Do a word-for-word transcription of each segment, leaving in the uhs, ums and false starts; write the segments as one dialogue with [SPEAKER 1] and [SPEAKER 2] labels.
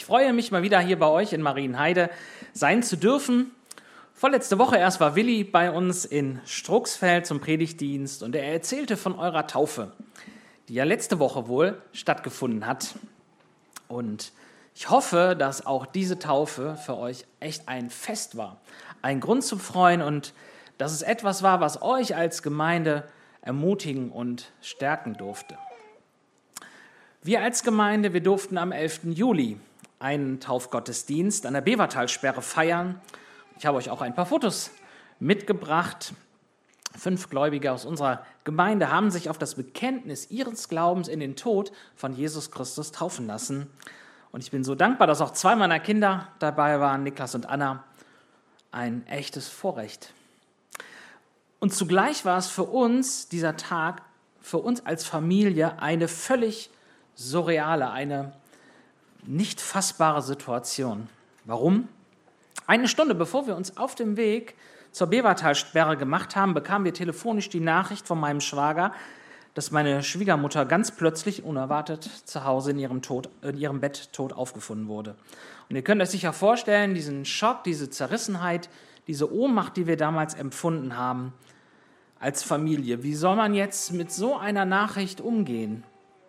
[SPEAKER 1] Ich freue mich mal wieder hier bei euch in Marienheide sein zu dürfen. Vorletzte Woche erst war Willi bei uns in Struxfeld zum Predigtdienst und er erzählte von eurer Taufe, die ja letzte Woche wohl stattgefunden hat. Und ich hoffe, dass auch diese Taufe für euch echt ein Fest war, ein Grund zum Freuen und dass es etwas war, was euch als Gemeinde ermutigen und stärken durfte. Wir als Gemeinde, wir durften am elften Juli einen Taufgottesdienst an der Bevertalsperre feiern. Ich habe euch auch ein paar Fotos mitgebracht. Fünf Gläubige aus unserer Gemeinde haben sich auf das Bekenntnis ihres Glaubens in den Tod von Jesus Christus taufen lassen. Und ich bin so dankbar, dass auch zwei meiner Kinder dabei waren, Niklas und Anna. Ein echtes Vorrecht. Und zugleich war es für uns, dieser Tag, für uns als Familie eine völlig surreale, eine nicht fassbare Situation. Warum? Eine Stunde bevor wir uns auf dem Weg zur Bevertalsperre gemacht haben, bekamen wir telefonisch die Nachricht von meinem Schwager, dass meine Schwiegermutter ganz plötzlich, unerwartet, zu Hause in ihrem, Tod, in ihrem Bett tot aufgefunden wurde. Und ihr könnt euch sicher vorstellen, diesen Schock, diese Zerrissenheit, diese Ohnmacht, die wir damals empfunden haben als Familie. Wie soll man jetzt mit so einer Nachricht umgehen?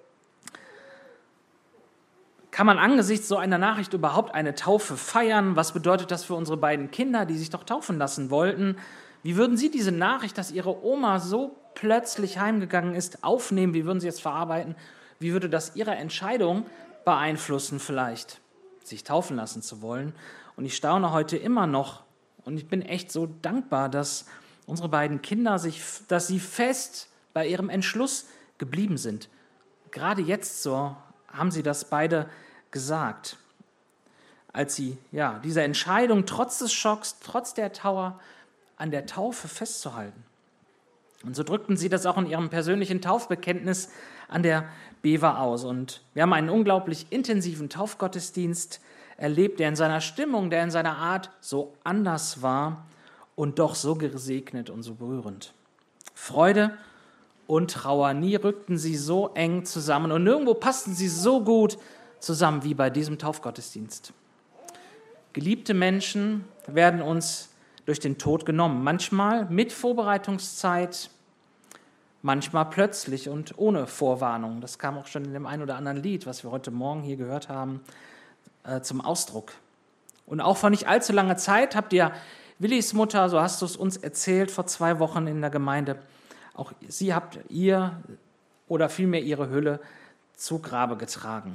[SPEAKER 1] Kann man angesichts so einer Nachricht überhaupt eine Taufe feiern? Was bedeutet das für unsere beiden Kinder, die sich doch taufen lassen wollten? Wie würden sie diese Nachricht, dass ihre Oma so plötzlich heimgegangen ist, aufnehmen? Wie würden sie es verarbeiten? Wie würde das ihre Entscheidung beeinflussen vielleicht, sich taufen lassen zu wollen? Und ich staune heute immer noch und ich bin echt so dankbar, dass unsere beiden Kinder, sich, dass sie fest bei ihrem Entschluss geblieben sind. Gerade jetzt so haben sie das beide gesagt, als sie ja, diese Entscheidung trotz des Schocks, trotz der Trauer an der Taufe festzuhalten. Und so drückten sie das auch in ihrem persönlichen Taufbekenntnis an der Bever aus. Und wir haben einen unglaublich intensiven Taufgottesdienst erlebt, der in seiner Stimmung, der in seiner Art so anders war und doch so gesegnet und so berührend. Freude und Trauer, nie rückten sie so eng zusammen und nirgendwo passten sie so gut zusammen wie bei diesem Taufgottesdienst. Geliebte Menschen werden uns durch den Tod genommen, manchmal mit Vorbereitungszeit, manchmal plötzlich und ohne Vorwarnung. Das kam auch schon in dem einen oder anderen Lied, was wir heute Morgen hier gehört haben, äh, zum Ausdruck. Und auch vor nicht allzu langer Zeit habt ihr Willis Mutter, so hast du es uns erzählt, vor zwei Wochen in der Gemeinde, auch sie habt ihr oder vielmehr ihre Hülle zu Grabe getragen.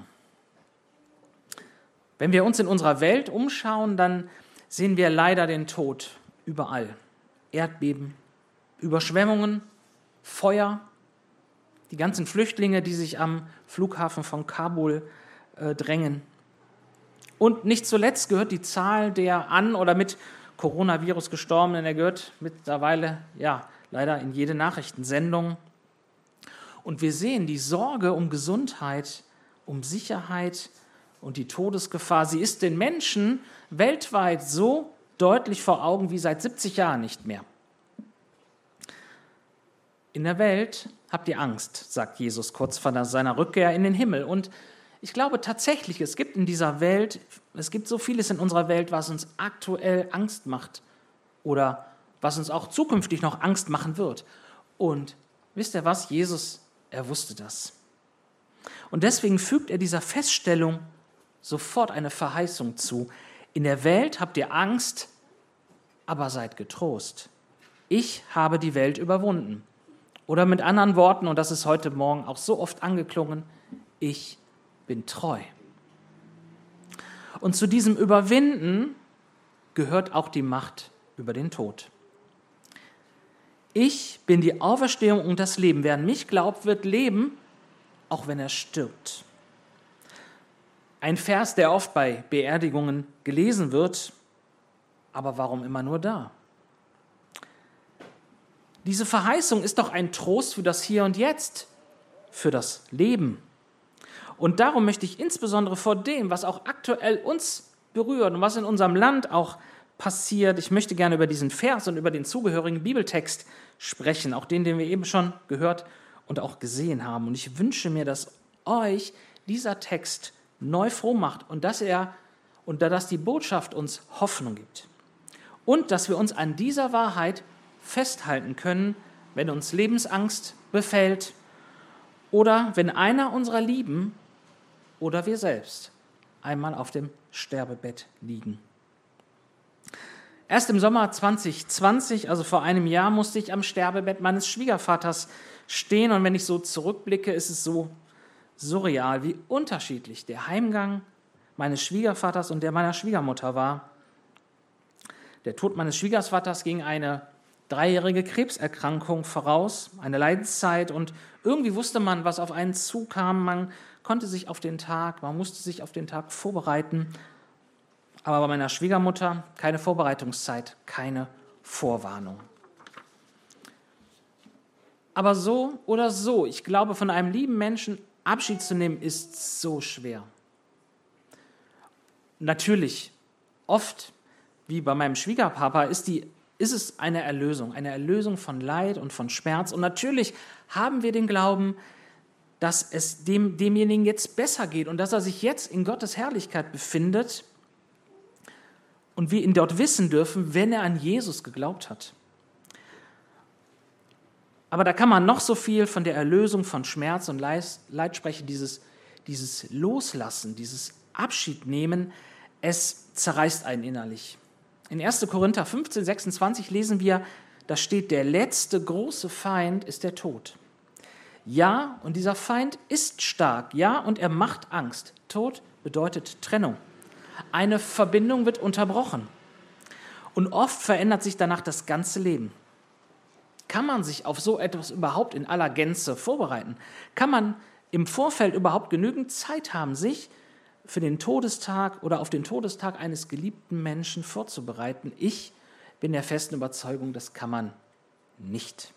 [SPEAKER 1] Wenn wir uns in unserer Welt umschauen, dann sehen wir leider den Tod überall. Erdbeben, Überschwemmungen, Feuer, die ganzen Flüchtlinge, die sich am Flughafen von Kabul äh, drängen. Und nicht zuletzt gehört die Zahl der an oder mit Coronavirus Gestorbenen, er gehört mittlerweile, ja, leider in jede Nachrichtensendung. Und wir sehen die Sorge um Gesundheit, um Sicherheit und die Todesgefahr. Sie ist den Menschen weltweit so deutlich vor Augen wie seit siebzig Jahren nicht mehr. In der Welt habt ihr Angst, sagt Jesus kurz vor seiner Rückkehr in den Himmel. Und ich glaube tatsächlich, es gibt in dieser Welt, es gibt so vieles in unserer Welt, was uns aktuell Angst macht oder was uns auch zukünftig noch Angst machen wird. Und wisst ihr was? Jesus, er wusste das. Und deswegen fügt er dieser Feststellung sofort eine Verheißung zu. In der Welt habt ihr Angst, aber seid getrost. Ich habe die Welt überwunden. Oder mit anderen Worten, und das ist heute Morgen auch so oft angeklungen, ich bin treu. Und zu diesem Überwinden gehört auch die Macht über den Tod. Ich bin die Auferstehung und das Leben. Wer an mich glaubt, wird leben, auch wenn er stirbt. Ein Vers, der oft bei Beerdigungen gelesen wird, aber warum immer nur da? Diese Verheißung ist doch ein Trost für das Hier und Jetzt, für das Leben. Und darum möchte ich insbesondere vor dem, was auch aktuell uns berührt und was in unserem Land auch passiert, ich möchte gerne über diesen Vers und über den zugehörigen Bibeltext sprechen, auch den, den wir eben schon gehört und auch gesehen haben. Und ich wünsche mir, dass euch dieser Text neu froh macht und dass er und dass die Botschaft uns Hoffnung gibt. Und dass wir uns an dieser Wahrheit festhalten können, wenn uns Lebensangst befällt oder wenn einer unserer Lieben oder wir selbst einmal auf dem Sterbebett liegen. Erst im Sommer zwanzig zwanzig, also vor einem Jahr, musste ich am Sterbebett meines Schwiegervaters stehen. Und wenn ich so zurückblicke, ist es so surreal, wie unterschiedlich der Heimgang meines Schwiegervaters und der meiner Schwiegermutter war. Der Tod meines Schwiegervaters ging eine dreijährige Krebserkrankung voraus, eine Leidenszeit. Und irgendwie wusste man, was auf einen zukam. Man konnte sich auf den Tag, man musste sich auf den Tag vorbereiten. Aber bei meiner Schwiegermutter keine Vorbereitungszeit, keine Vorwarnung. Aber so oder so, ich glaube, von einem lieben Menschen Abschied zu nehmen, ist so schwer. Natürlich, oft, wie bei meinem Schwiegerpapa, ist, die, ist es eine Erlösung, eine Erlösung von Leid und von Schmerz. Und natürlich haben wir den Glauben, dass es dem, demjenigen jetzt besser geht und dass er sich jetzt in Gottes Herrlichkeit befindet und wir ihn dort wissen dürfen, wenn er an Jesus geglaubt hat. Aber da kann man noch so viel von der Erlösung von Schmerz und Leid sprechen, dieses, dieses Loslassen, dieses Abschied nehmen, es zerreißt einen innerlich. In erster Korinther fünfzehn, sechsundzwanzig lesen wir, da steht, der letzte große Feind ist der Tod. Ja, und dieser Feind ist stark, ja, und er macht Angst. Tod bedeutet Trennung. Eine Verbindung wird unterbrochen. Und oft verändert sich danach das ganze Leben. Kann man sich auf so etwas überhaupt in aller Gänze vorbereiten? Kann man im Vorfeld überhaupt genügend Zeit haben, sich für den Todestag oder auf den Todestag eines geliebten Menschen vorzubereiten? Ich bin der festen Überzeugung, das kann man nicht.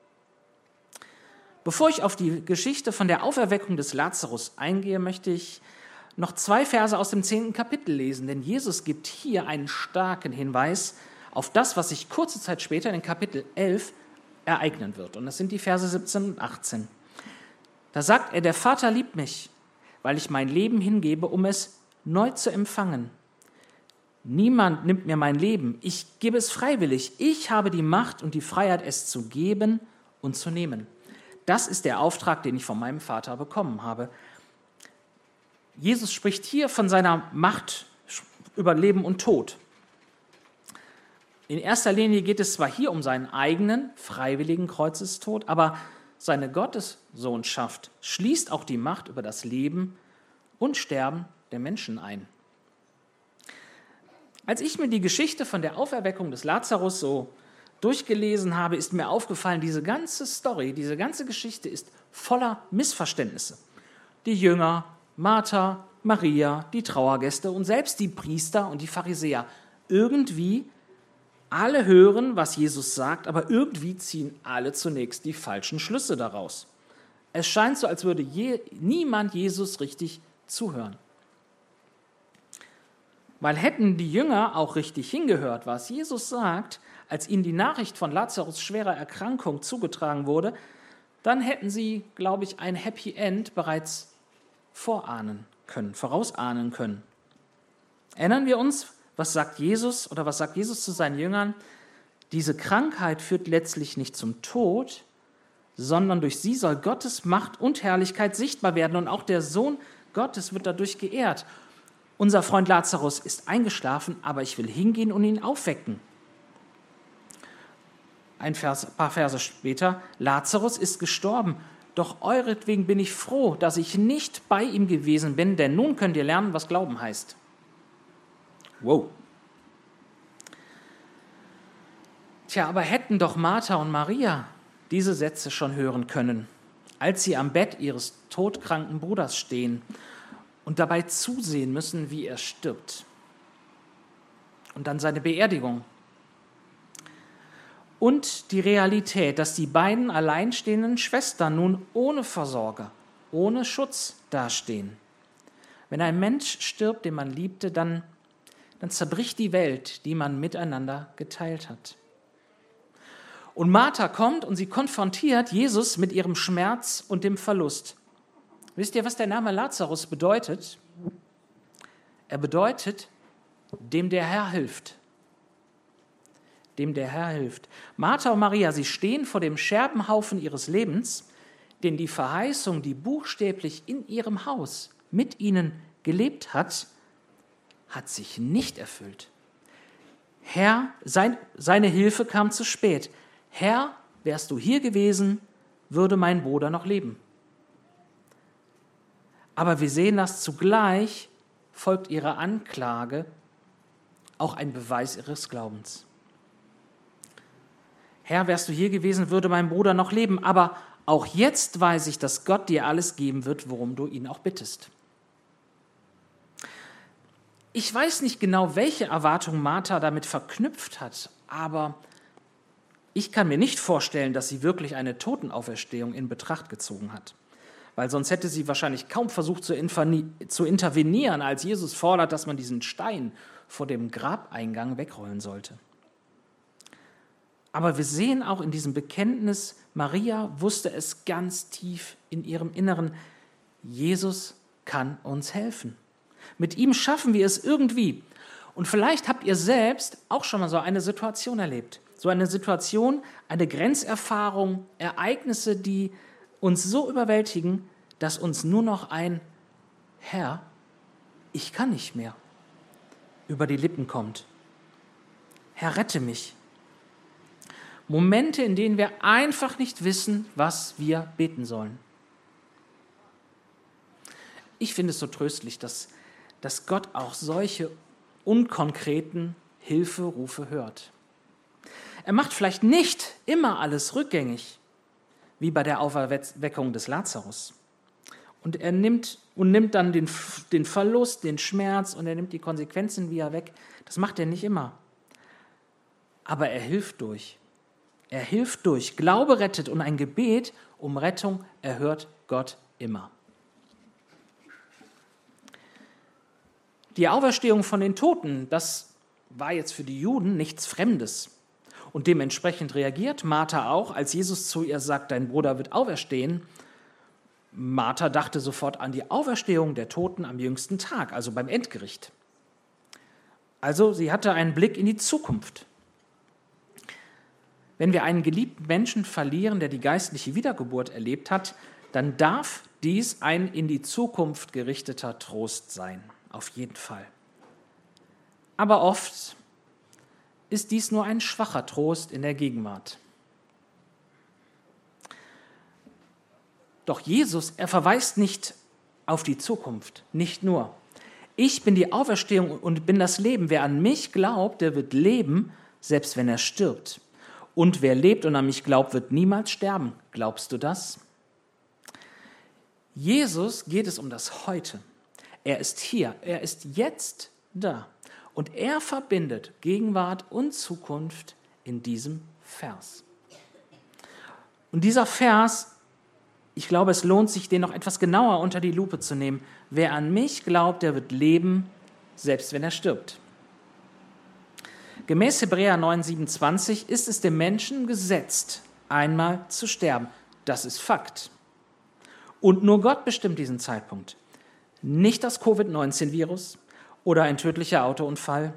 [SPEAKER 1] Bevor ich auf die Geschichte von der Auferweckung des Lazarus eingehe, möchte ich noch zwei Verse aus dem zehnten Kapitel lesen, denn Jesus gibt hier einen starken Hinweis auf das, was sich kurze Zeit später in Kapitel elf ereignen wird. Und das sind die Verse siebzehn und achtzehn. Da sagt er, der Vater liebt mich, weil ich mein Leben hingebe, um es neu zu empfangen. Niemand nimmt mir mein Leben, ich gebe es freiwillig. Ich habe die Macht und die Freiheit, es zu geben und zu nehmen. Das ist der Auftrag, den ich von meinem Vater bekommen habe. Jesus spricht hier von seiner Macht über Leben und Tod. In erster Linie geht es zwar hier um seinen eigenen freiwilligen Kreuzestod, aber seine Gottessohnschaft schließt auch die Macht über das Leben und Sterben der Menschen ein. Als ich mir die Geschichte von der Auferweckung des Lazarus so durchgelesen habe, ist mir aufgefallen, diese ganze Story, diese ganze Geschichte ist voller Missverständnisse. Die Jünger, Martha, Maria, die Trauergäste und selbst die Priester und die Pharisäer. Irgendwie alle hören, was Jesus sagt, aber irgendwie ziehen alle zunächst die falschen Schlüsse daraus. Es scheint so, als würde je, niemand Jesus richtig zuhören. Weil hätten die Jünger auch richtig hingehört, was Jesus sagt, als ihnen die Nachricht von Lazarus' schwerer Erkrankung zugetragen wurde, dann hätten sie, glaube ich, ein Happy End bereits vorahnen können, vorausahnen können. Erinnern wir uns, was sagt Jesus oder was sagt Jesus zu seinen Jüngern? Diese Krankheit führt letztlich nicht zum Tod, sondern durch sie soll Gottes Macht und Herrlichkeit sichtbar werden und auch der Sohn Gottes wird dadurch geehrt. Unser Freund Lazarus ist eingeschlafen, aber ich will hingehen und ihn aufwecken. Ein Vers, ein paar Verse später, Lazarus ist gestorben, doch euretwegen bin ich froh, dass ich nicht bei ihm gewesen bin, denn nun könnt ihr lernen, was Glauben heißt. Wow. Tja, aber hätten doch Martha und Maria diese Sätze schon hören können, als sie am Bett ihres todkranken Bruders stehen und dabei zusehen müssen, wie er stirbt. Und dann seine Beerdigung. Und die Realität, dass die beiden alleinstehenden Schwestern nun ohne Versorger, ohne Schutz dastehen. Wenn ein Mensch stirbt, den man liebte, dann, dann zerbricht die Welt, die man miteinander geteilt hat. Und Martha kommt und sie konfrontiert Jesus mit ihrem Schmerz und dem Verlust. Wisst ihr, was der Name Lazarus bedeutet? Er bedeutet, dem der Herr hilft. Dem der Herr hilft. Martha und Maria, sie stehen vor dem Scherbenhaufen ihres Lebens, den die Verheißung, die buchstäblich in ihrem Haus mit ihnen gelebt hat, hat sich nicht erfüllt. Herr, sein, seine Hilfe kam zu spät. Herr, wärst du hier gewesen, würde mein Bruder noch leben. Aber wir sehen, dass zugleich folgt ihrer Anklage auch ein Beweis ihres Glaubens. Herr, wärst du hier gewesen, würde mein Bruder noch leben, aber auch jetzt weiß ich, dass Gott dir alles geben wird, worum du ihn auch bittest. Ich weiß nicht genau, welche Erwartung Martha damit verknüpft hat, aber ich kann mir nicht vorstellen, dass sie wirklich eine Totenauferstehung in Betracht gezogen hat. Weil sonst hätte sie wahrscheinlich kaum versucht zu intervenieren, als Jesus fordert, dass man diesen Stein vor dem Grabeingang wegrollen sollte. Aber wir sehen auch in diesem Bekenntnis, Maria wusste es ganz tief in ihrem Inneren, Jesus kann uns helfen. Mit ihm schaffen wir es irgendwie. Und vielleicht habt ihr selbst auch schon mal so eine Situation erlebt. So eine Situation, eine Grenzerfahrung, Ereignisse, die uns so überwältigen, dass uns nur noch ein Herr, ich kann nicht mehr, über die Lippen kommt. Herr, rette mich. Momente, in denen wir einfach nicht wissen, was wir beten sollen. Ich finde es so tröstlich, dass, dass Gott auch solche unkonkreten Hilferufe hört. Er macht vielleicht nicht immer alles rückgängig, wie bei der Auferweckung des Lazarus. Und er nimmt, und nimmt dann den, den Verlust, den Schmerz und er nimmt die Konsequenzen wieder weg. Das macht er nicht immer. Aber er hilft durch. Er hilft durch. Glaube rettet und ein Gebet um Rettung erhört Gott immer. Die Auferstehung von den Toten, das war jetzt für die Juden nichts Fremdes. Und dementsprechend reagiert Martha auch, als Jesus zu ihr sagt, dein Bruder wird auferstehen. Martha dachte sofort an die Auferstehung der Toten am jüngsten Tag, also beim Endgericht. Also sie hatte einen Blick in die Zukunft. Wenn wir einen geliebten Menschen verlieren, der die geistliche Wiedergeburt erlebt hat, dann darf dies ein in die Zukunft gerichteter Trost sein, auf jeden Fall. Aber oft ist dies nur ein schwacher Trost in der Gegenwart. Doch Jesus, er verweist nicht auf die Zukunft, nicht nur. Ich bin die Auferstehung und bin das Leben. Wer an mich glaubt, der wird leben, selbst wenn er stirbt. Und wer lebt und an mich glaubt, wird niemals sterben. Glaubst du das? Jesus geht es um das Heute. Er ist hier, er ist jetzt da. Und er verbindet Gegenwart und Zukunft in diesem Vers. Und dieser Vers, ich glaube, es lohnt sich, den noch etwas genauer unter die Lupe zu nehmen. Wer an mich glaubt, der wird leben, selbst wenn er stirbt. Gemäß Hebräer neun siebenundzwanzig ist es dem Menschen gesetzt, einmal zu sterben. Das ist Fakt. Und nur Gott bestimmt diesen Zeitpunkt. Nicht das Covid neunzehn Virus oder ein tödlicher Autounfall.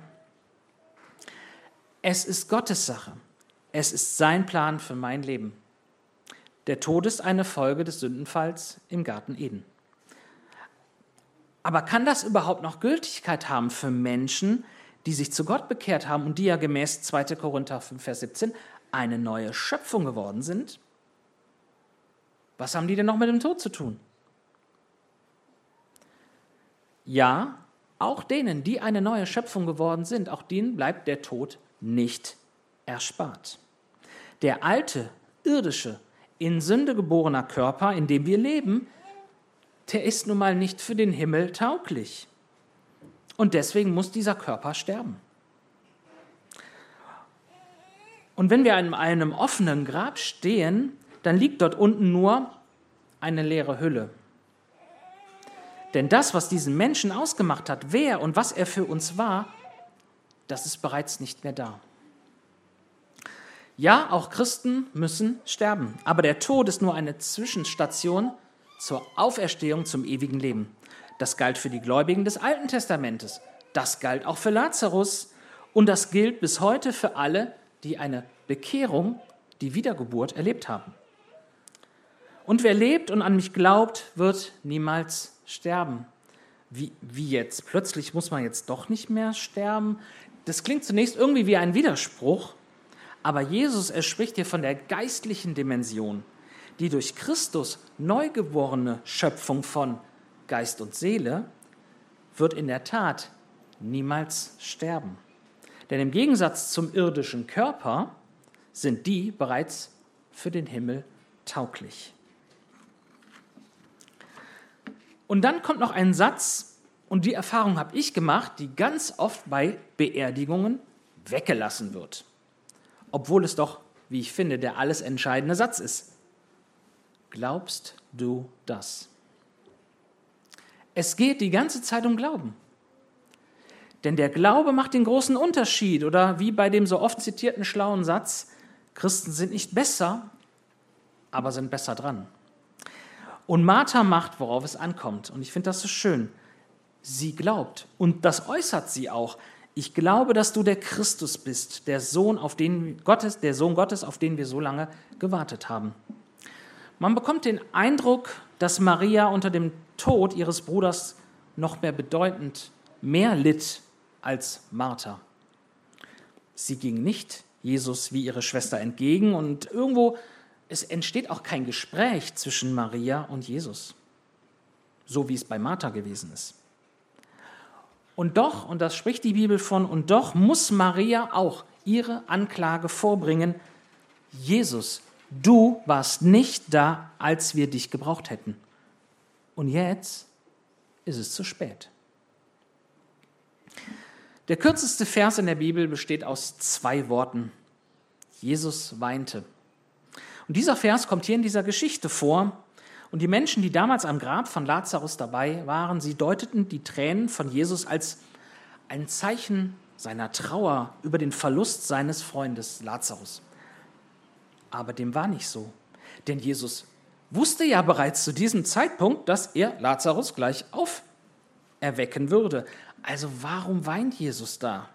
[SPEAKER 1] Es ist Gottes Sache. Es ist sein Plan für mein Leben. Der Tod ist eine Folge des Sündenfalls im Garten Eden. Aber kann das überhaupt noch Gültigkeit haben für Menschen, die sich zu Gott bekehrt haben und die ja gemäß zweiter Korinther fünf, Vers siebzehn eine neue Schöpfung geworden sind? Was haben die denn noch mit dem Tod zu tun? Ja, auch denen, die eine neue Schöpfung geworden sind, auch denen bleibt der Tod nicht erspart. Der alte, irdische, in Sünde geborener Körper, in dem wir leben, der ist nun mal nicht für den Himmel tauglich. Und deswegen muss dieser Körper sterben. Und wenn wir an einem offenen Grab stehen, dann liegt dort unten nur eine leere Hülle. Denn das, was diesen Menschen ausgemacht hat, wer und was er für uns war, das ist bereits nicht mehr da. Ja, auch Christen müssen sterben, aber der Tod ist nur eine Zwischenstation zur Auferstehung zum ewigen Leben. Das galt für die Gläubigen des Alten Testamentes. Das galt auch für Lazarus. Und das gilt bis heute für alle, die eine Bekehrung, die Wiedergeburt erlebt haben. Und wer lebt und an mich glaubt, wird niemals sterben. Wie, wie jetzt? Plötzlich muss man jetzt doch nicht mehr sterben? Das klingt zunächst irgendwie wie ein Widerspruch, aber Jesus, er spricht hier von der geistlichen Dimension, die durch Christus neugeborene Schöpfung von Geist und Seele wird in der Tat niemals sterben. Denn im Gegensatz zum irdischen Körper sind die bereits für den Himmel tauglich. Und dann kommt noch ein Satz, und die Erfahrung habe ich gemacht, die ganz oft bei Beerdigungen weggelassen wird. Obwohl es doch, wie ich finde, der alles entscheidende Satz ist. Glaubst du das? Es geht die ganze Zeit um Glauben. Denn der Glaube macht den großen Unterschied. Oder wie bei dem so oft zitierten schlauen Satz, Christen sind nicht besser, aber sind besser dran. Und Martha macht, worauf es ankommt. Und ich finde das so schön. Sie glaubt. Und das äußert sie auch. Ich glaube, dass du der Christus bist, der Sohn, auf den Gottes, der Sohn Gottes, auf den wir so lange gewartet haben. Man bekommt den Eindruck, dass Maria unter dem Tod ihres Bruders noch mehr bedeutend mehr litt als Martha. Sie ging nicht Jesus wie ihre Schwester entgegen und irgendwo es entsteht auch kein Gespräch zwischen Maria und Jesus, so wie es bei Martha gewesen ist. Und doch, und das spricht die Bibel von, und doch muss Maria auch ihre Anklage vorbringen, Jesus, du warst nicht da, als wir dich gebraucht hätten. Und jetzt ist es zu spät. Der kürzeste Vers in der Bibel besteht aus zwei Worten. Jesus weinte. Und dieser Vers kommt hier in dieser Geschichte vor. Und die Menschen, die damals am Grab von Lazarus dabei waren, sie deuteten die Tränen von Jesus als ein Zeichen seiner Trauer über den Verlust seines Freundes Lazarus. Aber dem war nicht so. Denn Jesus wusste ja bereits zu diesem Zeitpunkt, dass er Lazarus gleich auferwecken würde. Also warum weint Jesus da?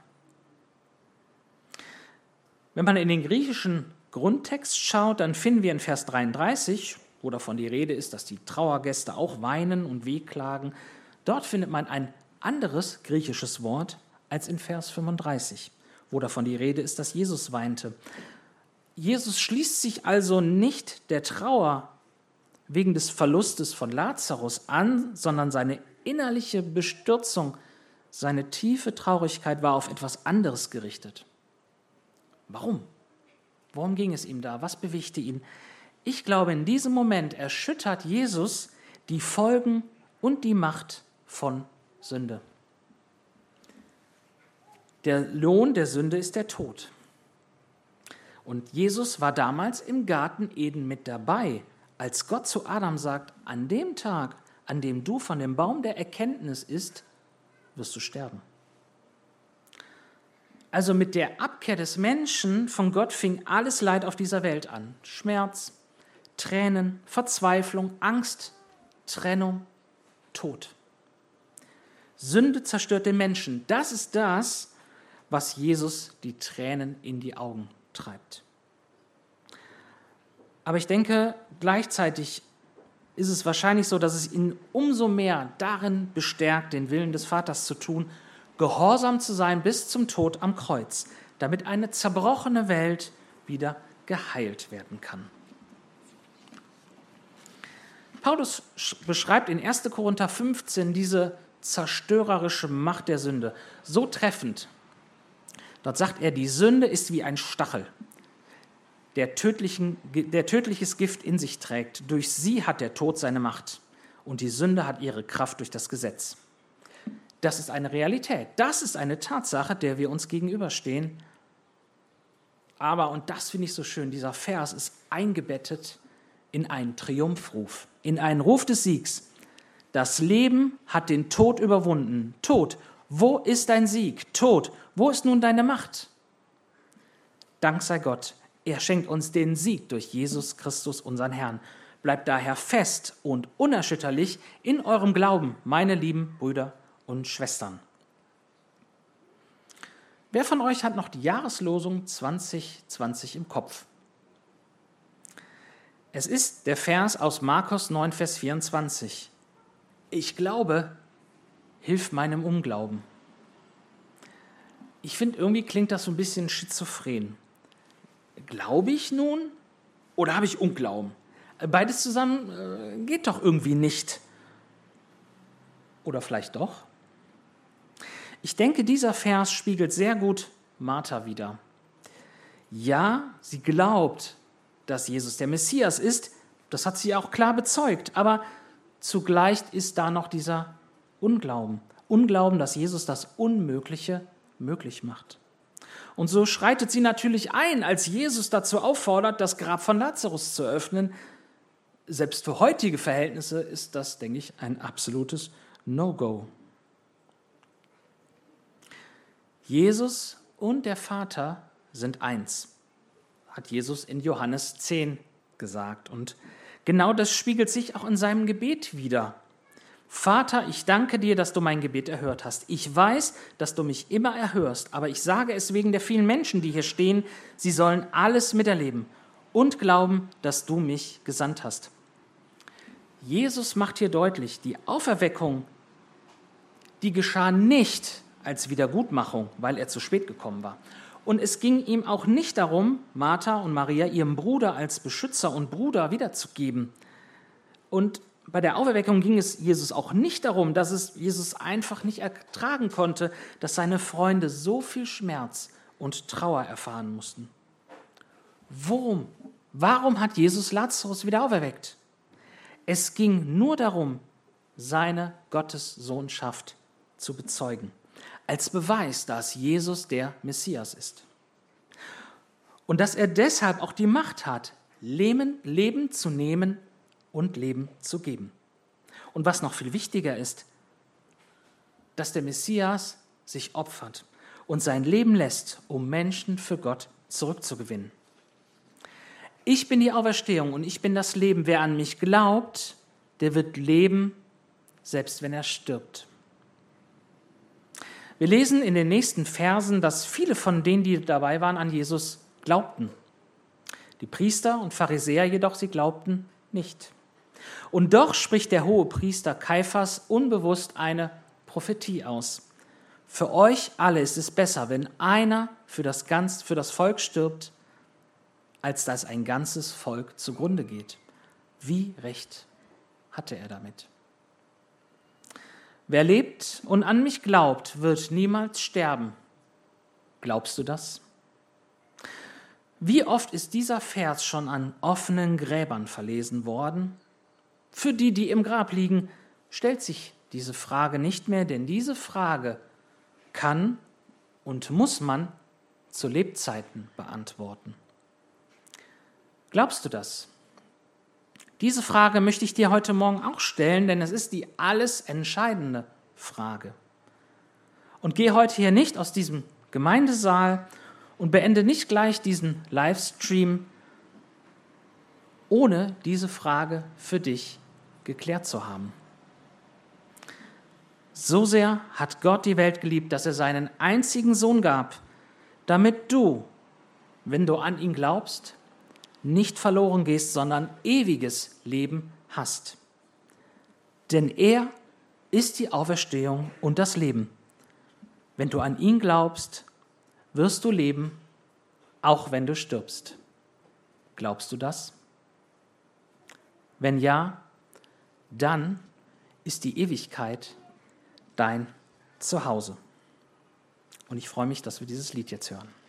[SPEAKER 1] Wenn man in den griechischen Grundtext schaut, dann finden wir in Vers dreiunddreißig, wo davon die Rede ist, dass die Trauergäste auch weinen und wehklagen. Dort findet man ein anderes griechisches Wort als in Vers fünfunddreißig, wo davon die Rede ist, dass Jesus weinte. Jesus schließt sich also nicht der Trauer wegen des Verlustes von Lazarus an, sondern seine innerliche Bestürzung, seine tiefe Traurigkeit war auf etwas anderes gerichtet. Warum? Worum ging es ihm da? Was bewegte ihn? Ich glaube, in diesem Moment erschüttert Jesus die Folgen und die Macht von Sünde. Der Lohn der Sünde ist der Tod. Und Jesus war damals im Garten Eden mit dabei, als Gott zu Adam sagt, an dem Tag, an dem du von dem Baum der Erkenntnis isst, wirst du sterben. Also mit der Abkehr des Menschen von Gott fing alles Leid auf dieser Welt an. Schmerz, Tränen, Verzweiflung, Angst, Trennung, Tod. Sünde zerstört den Menschen. Das ist das, was Jesus die Tränen in die Augen treibt. Aber ich denke, gleichzeitig ist es wahrscheinlich so, dass es ihn umso mehr darin bestärkt, den Willen des Vaters zu tun, gehorsam zu sein bis zum Tod am Kreuz, damit eine zerbrochene Welt wieder geheilt werden kann. Paulus beschreibt in erster Korinther fünfzehn diese zerstörerische Macht der Sünde so treffend. Dort sagt er, die Sünde ist wie ein Stachel, der, tödlichen, der tödliches Gift in sich trägt. Durch sie hat der Tod seine Macht und die Sünde hat ihre Kraft durch das Gesetz. Das ist eine Realität, das ist eine Tatsache, der wir uns gegenüberstehen. Aber, und das finde ich so schön, dieser Vers ist eingebettet in einen Triumphruf, in einen Ruf des Siegs. Das Leben hat den Tod überwunden. Tod, wo ist dein Sieg? Tod, wo ist nun deine Macht? Dank sei Gott, er schenkt uns den Sieg durch Jesus Christus, unseren Herrn. Bleibt daher fest und unerschütterlich in eurem Glauben, meine lieben Brüder und Schwestern. Wer von euch hat noch die Jahreslosung zwanzig zwanzig im Kopf? Es ist der Vers aus Markus neun, Vers vierundzwanzig. Ich glaube, hilf meinem Unglauben. Ich finde, irgendwie klingt das so ein bisschen schizophren. Glaube ich nun oder habe ich Unglauben? Beides zusammen äh, geht doch irgendwie nicht. Oder vielleicht doch? Ich denke, dieser Vers spiegelt sehr gut Martha wider. Ja, sie glaubt, dass Jesus der Messias ist, das hat sie auch klar bezeugt, aber zugleich ist da noch dieser Unglauben. Unglauben, dass Jesus das Unmögliche möglich macht. Und so schreitet sie natürlich ein, als Jesus dazu auffordert, das Grab von Lazarus zu öffnen. Selbst für heutige Verhältnisse ist das, denke ich, ein absolutes No-Go. Jesus und der Vater sind eins, hat Jesus in Johannes zehn gesagt. Und genau das spiegelt sich auch in seinem Gebet wider. Vater, ich danke dir, dass du mein Gebet erhört hast. Ich weiß, dass du mich immer erhörst, aber ich sage es wegen der vielen Menschen, die hier stehen. Sie sollen alles miterleben und glauben, dass du mich gesandt hast. Jesus macht hier deutlich, die Auferweckung, die geschah nicht als Wiedergutmachung, weil er zu spät gekommen war. Und es ging ihm auch nicht darum, Martha und Maria ihrem Bruder als Beschützer und Bruder wiederzugeben. Und bei der Auferweckung ging es Jesus auch nicht darum, dass es Jesus einfach nicht ertragen konnte, dass seine Freunde so viel Schmerz und Trauer erfahren mussten. Worum? Warum hat Jesus Lazarus wieder auferweckt? Es ging nur darum, seine Gottessohnschaft zu bezeugen, als Beweis, dass Jesus der Messias ist. Und dass er deshalb auch die Macht hat, Leben, Leben zu nehmen und Leben zu geben. Und was noch viel wichtiger ist, dass der Messias sich opfert und sein Leben lässt, um Menschen für Gott zurückzugewinnen. Ich bin die Auferstehung und ich bin das Leben. Wer an mich glaubt, der wird leben, selbst wenn er stirbt. Wir lesen in den nächsten Versen, dass viele von denen, die dabei waren, an Jesus glaubten. Die Priester und Pharisäer jedoch, sie glaubten nicht. Und doch spricht der Hohepriester Kaiphas unbewusst eine Prophetie aus. Für euch alle ist es besser, wenn einer für das, ganz, für das Volk stirbt, als dass ein ganzes Volk zugrunde geht. Wie recht hatte er damit? Wer lebt und an mich glaubt, wird niemals sterben. Glaubst du das? Wie oft ist dieser Vers schon an offenen Gräbern verlesen worden? Für die, die im Grab liegen, stellt sich diese Frage nicht mehr, denn diese Frage kann und muss man zu Lebzeiten beantworten. Glaubst du das? Diese Frage möchte ich dir heute Morgen auch stellen, denn es ist die alles entscheidende Frage. Und geh heute hier nicht aus diesem Gemeindesaal und beende nicht gleich diesen Livestream, ohne diese Frage für dich geklärt zu haben. So sehr hat Gott die Welt geliebt, dass er seinen einzigen Sohn gab, damit du, wenn du an ihn glaubst, nicht verloren gehst, sondern ewiges Leben hast. Denn er ist die Auferstehung und das Leben. Wenn du an ihn glaubst, wirst du leben, auch wenn du stirbst. Glaubst du das? Wenn ja, dann ist die Ewigkeit dein Zuhause. Und ich freue mich, dass wir dieses Lied jetzt hören.